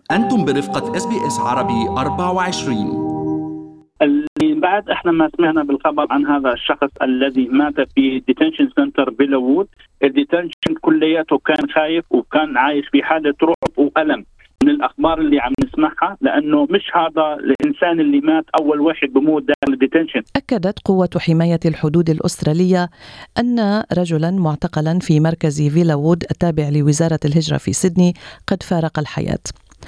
أنتم برفقة SBS عربي 24. اللي بعد احنا ما سمعنا بالخبر عن هذا الشخص الذي مات في ديتنشن سنتر فيلوود. الديتنشن كلياته كان خايف وكان عايش في حالة رعب وألم من الأخبار اللي عم نسمعها، لأنه مش هذا الإنسان اللي مات أول واحد بموت داخل الديتنشن. أكدت قوة حماية الحدود الأسترالية أن رجلا معتقلا في مركز فيلوود التابع لوزارة الهجرة في سيدني قد فارق الحياة.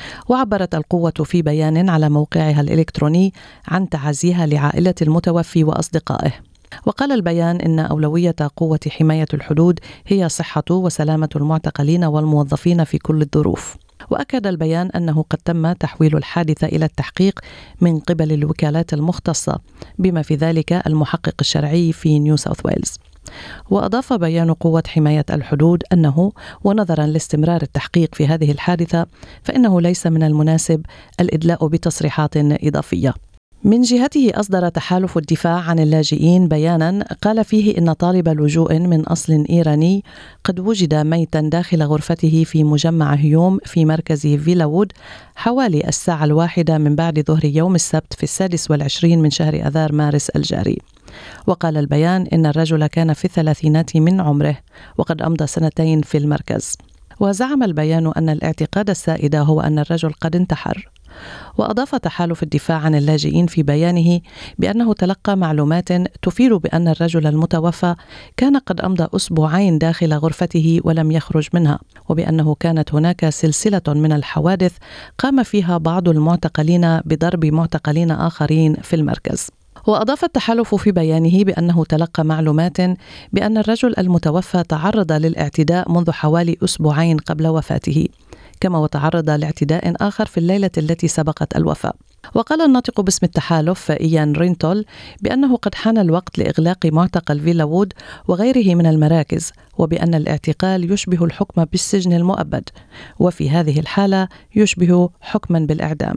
وعبرت القوة في بيان على موقعها الإلكتروني عن تعازيها لعائلة المتوفي وأصدقائه. وقال البيان إن أولوية قوة حماية الحدود هي صحة وسلامة المعتقلين والموظفين في كل الظروف. وأكد البيان أنه قد تم تحويل الحادثة إلى التحقيق من قبل الوكالات المختصة، بما في ذلك المحقق الشرعي في نيو ساوث ويلز. وأضاف بيان قوة حماية الحدود أنه ونظرا لاستمرار التحقيق في هذه الحادثة فإنه ليس من المناسب الإدلاء بتصريحات إضافية. من جهته أصدر تحالف الدفاع عن اللاجئين بيانا قال فيه إن طالب لجوء من أصل إيراني قد وجد ميتا داخل غرفته في مجمع هيوم في مركز فيلوود حوالي 1:00 من بعد ظهر يوم السبت في 26 من شهر أذار مارس الجاري. وقال البيان إن الرجل كان في الثلاثينات من عمره وقد أمضى 2 في المركز. وزعم البيان أن الاعتقاد السائد هو أن الرجل قد انتحر. وأضاف تحالف الدفاع عن اللاجئين في بيانه بأنه تلقى معلومات تفيد بأن الرجل المتوفى كان قد أمضى 2 أسبوع داخل غرفته ولم يخرج منها، وبأنه كانت هناك سلسلة من الحوادث قام فيها بعض المعتقلين بضرب معتقلين آخرين في المركز. وأضاف التحالف في بيانه بأنه تلقى معلومات بأن الرجل المتوفى تعرض للاعتداء منذ حوالي 2 أسبوع قبل وفاته، كما وتعرض لاعتداء آخر في الليلة التي سبقت الوفاة. وقال الناطق باسم التحالف إيان رينتول بأنه قد حان الوقت لإغلاق معتقل فيلوود وغيره من المراكز، وبأن الاعتقال يشبه الحكم بالسجن المؤبد، وفي هذه الحالة يشبه حكما بالإعدام.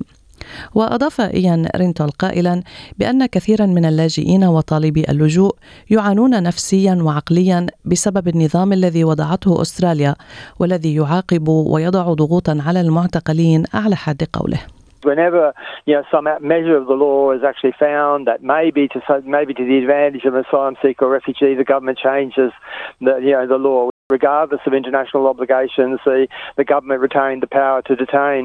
وأضاف إيان رينتول قائلا بأن كثيرا من اللاجئين وطالبي اللجوء يعانون نفسيا وعقليا بسبب النظام الذي وضعته أستراليا والذي يعاقب ويضع ضغوطا على المعتقلين أعلى حد قوله. Whenever some measure of the law is actually found that maybe to the advantage of an asylum seeker or refugee, the government changes the law. Regardless of international obligations, the government retained the power to detain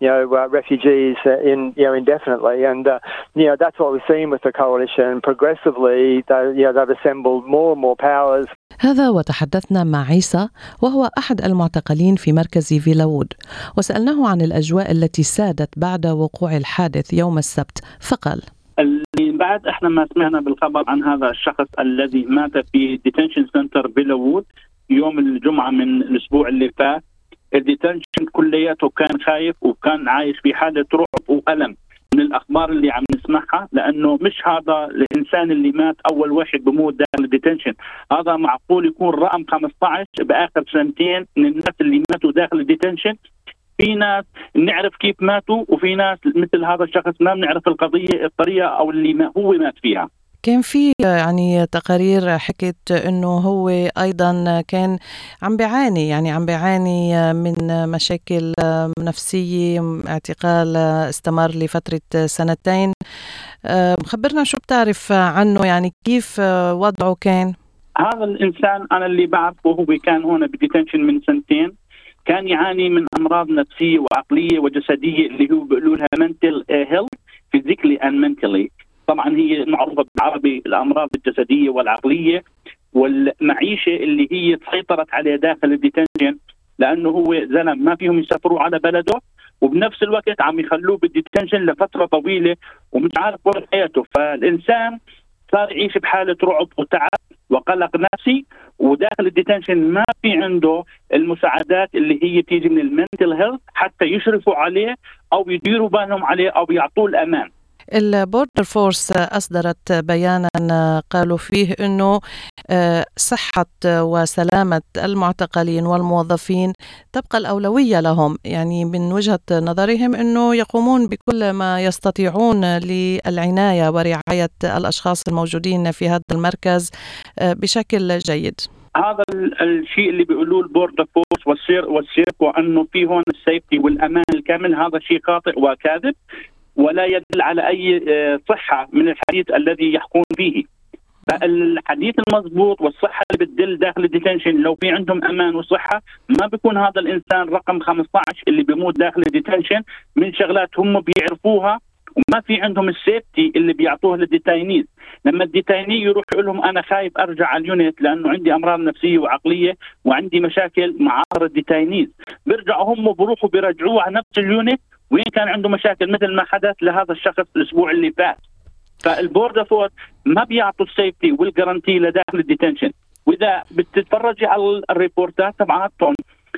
refugees indefinitely, and that's what we've seen with the coalition. Progressively, they've assembled more and more powers. هذا وتحدثنا مع عيسى وهو أحد المعتقلين في مركز فيلوود، وسألناه عن الأجواء التي سادت بعد وقوع الحادث يوم السبت، فقال: اللي بعد احنا ما سمعنا بالخبر عن هذا الشخص الذي مات في ديتنشن سنتر فيلوود يوم الجمعة من الأسبوع اللي فات. الديتنشن كلياته كان خايف وكان عايش في حالة رعب وألم من الأخبار اللي عم نسمعها، لأنه مش هذا الإنسان اللي مات أول واحد بموت داخل الديتنشن. هذا معقول يكون رقم 15 بآخر 2 سنين من الناس اللي ماتوا داخل الديتنشن. في ناس نعرف كيف ماتوا، وفي ناس مثل هذا الشخص ما بنعرف الطريقة أو اللي هو مات فيها. كان في تقارير حكت انه هو ايضا كان عم بيعاني من مشاكل نفسية، اعتقال استمر لفترة 2 سنين. خبرنا شو بتعرف عنه، كيف وضعه كان؟ هذا الإنسان أنا اللي بعرفه هو كان هنا بديتنشن من 2 سنين، كان يعاني من أمراض نفسية وعقلية وجسدية اللي هو بيقولوا لها mental health physically and mentally. طبعا هي معروفة بالعربي الأمراض الجسدية والعقلية والمعيشة اللي هي تسيطرت عليه داخل الديتنشن، لأنه هو زلم ما فيهم يسافروا على بلده، وبنفس الوقت عم يخلوه بالديتنشن لفترة طويلة ومش عارف وين حياته. فالإنسان صار يعيش بحالة رعب وتعب وقلق نفسي، وداخل الديتنشن ما في عنده المساعدات اللي هي تيجي من المنتل هيلث حتى يشرفوا عليه أو يديروا بالهم عليه أو يعطوه الأمان. البوردر فورس أصدرت بيانا قالوا فيه أنه صحة وسلامة المعتقلين والموظفين تبقى الأولوية لهم، من وجهة نظرهم أنه يقومون بكل ما يستطيعون للعناية ورعاية الأشخاص الموجودين في هذا المركز بشكل جيد. هذا الشيء اللي بيقولوه البوردر فورس والسيركو انه في هون السيفتي والامان الكامل، هذا شيء خاطئ وكاذب ولا يدل على اي صحه من الحديث الذي يحكون فيه. فالحديث المضبوط والصحه اللي بتدل داخل الديتنشن لو في عندهم امان وصحه ما بيكون هذا الانسان رقم 15 اللي بيموت داخل الديتنشن من شغلات هم بيعرفوها، وما في عندهم السيفتي اللي بيعطوه للديتاينيز. لما الديتايني يروح يقول لهم انا خايف ارجع على اليونت لانه عندي امراض نفسيه وعقليه وعندي مشاكل مع الديتاينيز، بيرجعوا هم بروحوا بيرجعوه على نفس اليونت وين كان عنده مشاكل مثل ما حدث لهذا الشخص الاسبوع اللي فات. فالبوردر فورس ما بيعطوا السيفتي والجارانتي لداخل الديتنشن. واذا بتتفرجي على الريبورتات تبعاتهم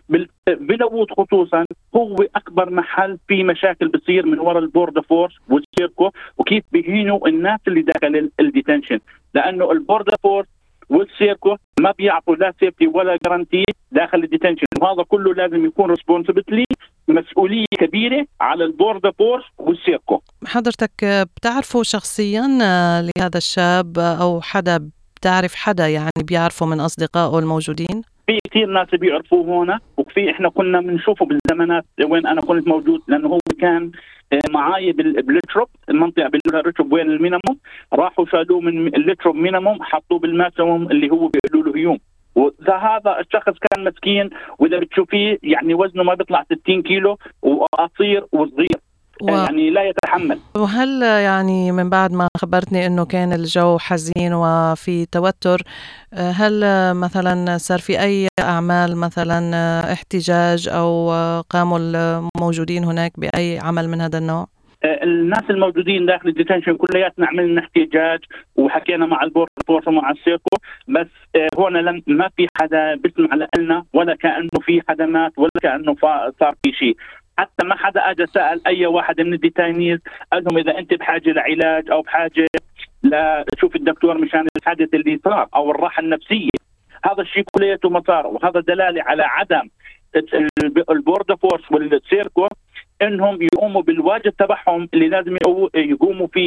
بلوود خصوصا هو اكبر محل في مشاكل بتصير من وراء البوردر فورس والسيركو، وكيف بيهينوا الناس اللي داخل الديتنشن، لانه البوردر فورس والسيركو ما بيعطوا لا سيفتي ولا جارانتي داخل الديتنشن، وهذا كله لازم يكون ريسبونسبيلتي مسؤوليه كبيره على البوردر فورس والسيركو. حضرتك بتعرفوا شخصيا لهذا الشاب او حدا بتعرف حدا يعني بيعرفه من اصدقائه الموجودين؟ في كثير ناس بيعرفوه هنا، وفي احنا كنا بنشوفه بالزمانات وين انا كنت موجود، لانه هو كان معاي بالليتروب، المنطقه بيقولوا لها وين المينيموم، راحوا شالوه من الليتروب مينيموم حطوه بالماكسيموم اللي هو بيقولوا له هيوم. وهذا الشخص كان مسكين، واذا بتشوفيه يعني وزنه ما بيطلع 60 كيلو وقصير وصغير يعني لا يتحمل. وهل يعني من بعد ما خبرتني انه كان الجو حزين وفي توتر، هل مثلا صار في اي اعمال مثلا احتجاج او قاموا الموجودين هناك باي عمل من هذا النوع؟ الناس الموجودين داخل الديتنشن كلياتنا عملنا احتجاج وحكينا مع البوردر فورس ومع السيركو، بس هون ما في حدا بيسمع لنا ولا كأنه في حدا مات ولا كأنه صار في شيء. حتى ما حدا اجى سأل اي واحد من الديتاينيز قال لهم اذا انت بحاجه لعلاج او بحاجه لشوف الدكتور مشان الحادث اللي صار او الراحه النفسيه. هذا الشيء كلياته ما صار، وهذا دلاله على عدم البوردر فورس والسيركو انهم يقوموا بالواجب تبعهم اللي لازم يقوموا فيه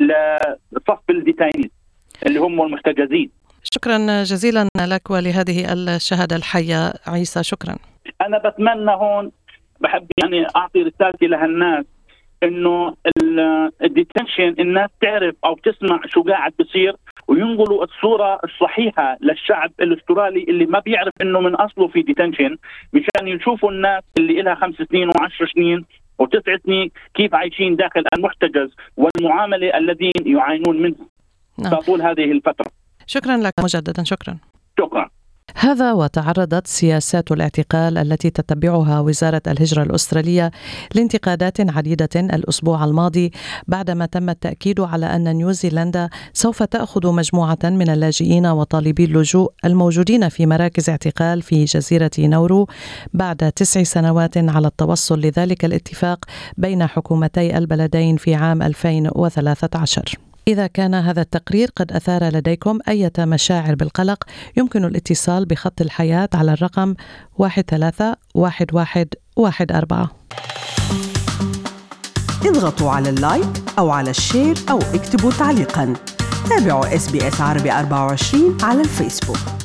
لصف الديتاينيز اللي هم المحتجزين. شكرا جزيلا لك ولهذه الشهاده الحيه عيسى، شكرا. انا بتمنى هون بحب يعني اعطي رسالتي لهالناس انه الديتنشن الناس تعرف او تسمع شو قاعد بصير وينقلوا الصوره الصحيحه للشعب الاسترالي اللي ما بيعرف انه من اصله في ديتنشن، مشان يشوفوا الناس اللي لها 5 سنين و10 سنين و9 سنين كيف عايشين داخل المحتجز والمعامله الذين يعانون منها طول هذه الفتره. شكرا لك مجددا. شكرا. هذا وتعرضت سياسات الاعتقال التي تتبعها وزارة الهجرة الأسترالية لانتقادات عديدة الأسبوع الماضي بعدما تم التأكيد على أن نيوزيلندا سوف تأخذ مجموعة من اللاجئين وطالبي اللجوء الموجودين في مراكز اعتقال في جزيرة نورو بعد 9 سنوات على التوصل لذلك الاتفاق بين حكومتي البلدين في عام 2013. إذا كان هذا التقرير قد أثار لديكم أي مشاعر بالقلق، يمكن الاتصال بخط الحياة على الرقم 131114. اضغطوا على اللايك أو على الشير أو اكتبوا تعليقا. تابعوا SBS عربي 24 على الفيسبوك.